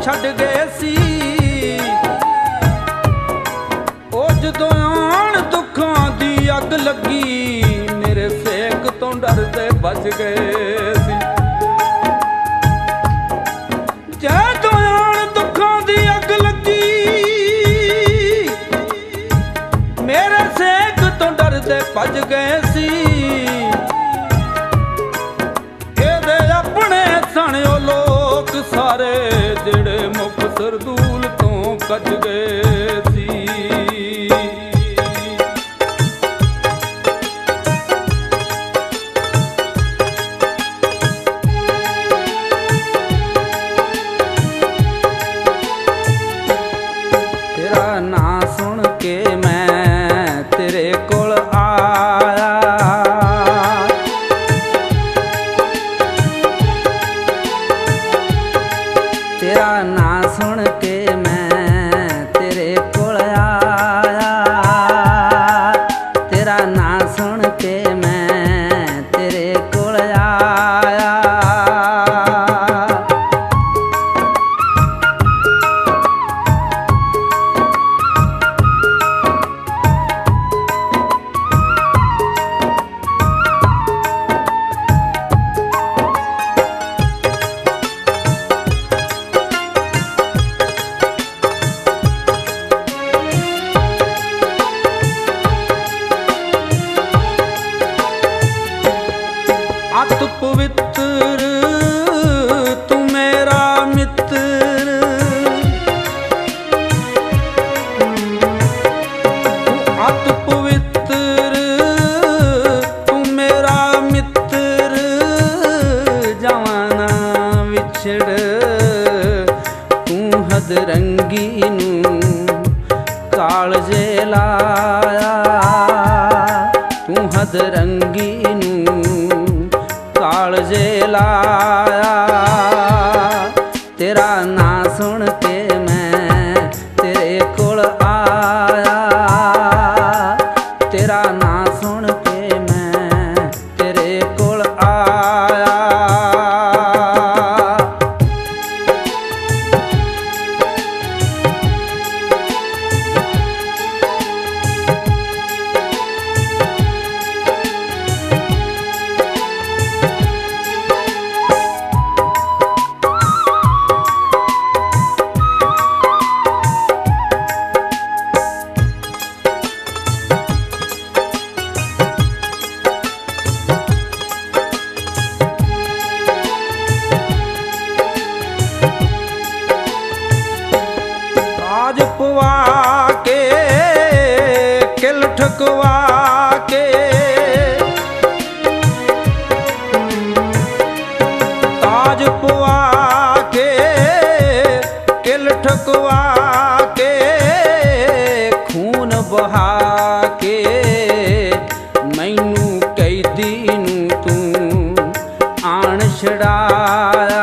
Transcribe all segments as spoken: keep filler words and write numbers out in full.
छड़ गए सी। ओ जदों आण दुखां दी अग लगी मेरे सेक तो डरदे बच गए सी। जदों आण दुखां दी अग लगी मेरे सेक तो डरदे बच गए सी। लोग सारे जेड़े मुख सरदूल तो कज गए सी। तेरा ना सुन के मैं तेरे कोल आया, तेरा ना सुन के मैं तेरे कोल आया, तेरा ना सुन के मैं तेरे कोल आया। अत पवित्र तू मेरा मित्र, अत पवित्र तू मेरा मित्र। जवाना विछड़ तू हदरंगी नू कालजे लाया, तू हदरंगी नू कालजे लाया। तेरा ना सुन के मैं तेरे कोल आया, तेरा ना सुन के मैं तेरे कोल आया। ताज पवा के किल ठकवा के, ताज पवा के किल ठकवा के, खून बहा के मैनू कैदी नू तू आण छड़ाया,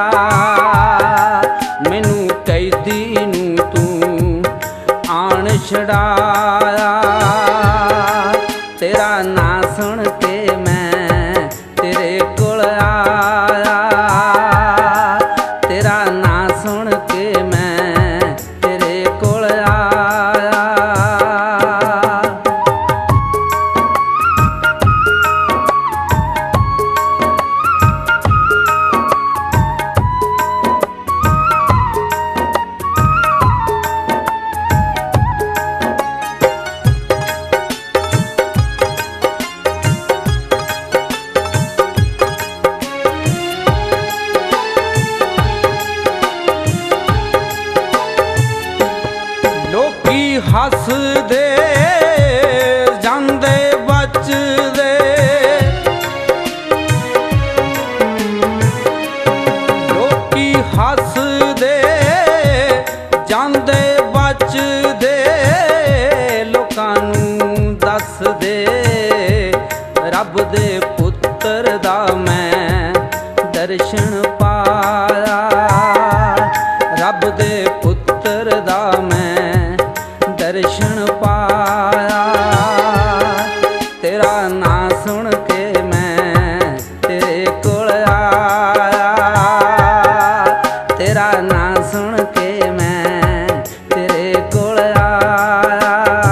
मैनू कैदी नू तू आण छड़ाया। तेरा ना सुन के मैं तेरे कोल आया, तेरा ना सुन के मैं तेरे कोल आया। हसदे जांदे बचदे, लोकी हसदे जांदे बचदे, लोकां नूं दसदे रब दे पुत्तर दा मैं दर्शन पाया, रब दे पुत्तर दा मैं दर्शन पाया। तेरा ना सुन के मैं तेरे कोल आया, तेरा ਨਾਂ ਸੁਣ ਕੇ ਮੈਂ ਤੇਰੇ ਕੋਲ ਆਇਆ।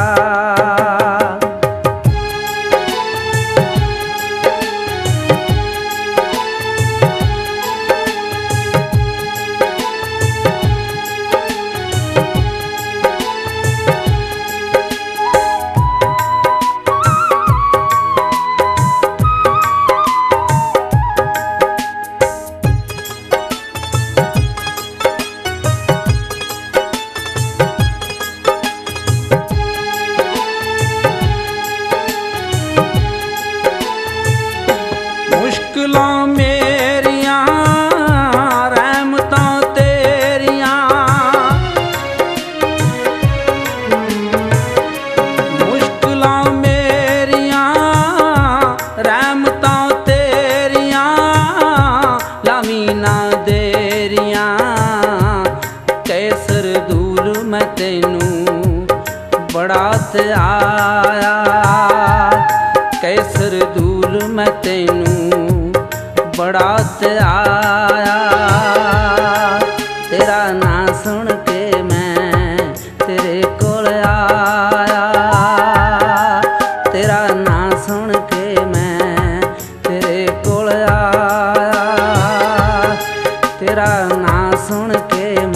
ਮੁਸ਼ਕਿਲਾਂ ਮੇਰੀਆਂ ਰਹਿਮਤਾਂ ਤੇਰੀਆਂ, ਮੁਸ਼ਕਿਲਾਂ ਮੇਰੀਆਂ ਰਹਿਮਤਾਂ ਤੇਰੀਆਂ, ਲਾਵੀਂ ਨਾ ਦੇਰੀਆਂ। ਕੈਸਰ ਦੂਰ ਮੈਂ ਤੈਨੂੰ ਬੜਾ ਧਿਆਇਆ, ਕੈਸਰ ਦੂਰ ਮੈਂ ਤੈਨੂੰ ਬੜਾ ਧਿਆਇਆ। ਤੇਰਾ ਨਾਂ ਸੁਣ ਕੇ ਮੈਂ ਤੇਰੇ ਕੋਲ ਆਇਆ, ਤੇਰਾ ਨਾਂ ਸੁਣ ਕੇ ਮੈਂ ਤੇਰੇ ਕੋਲ ਆਇਆ, ਤੇਰਾ ਨਾਂ ਸੁਣ ਕੇ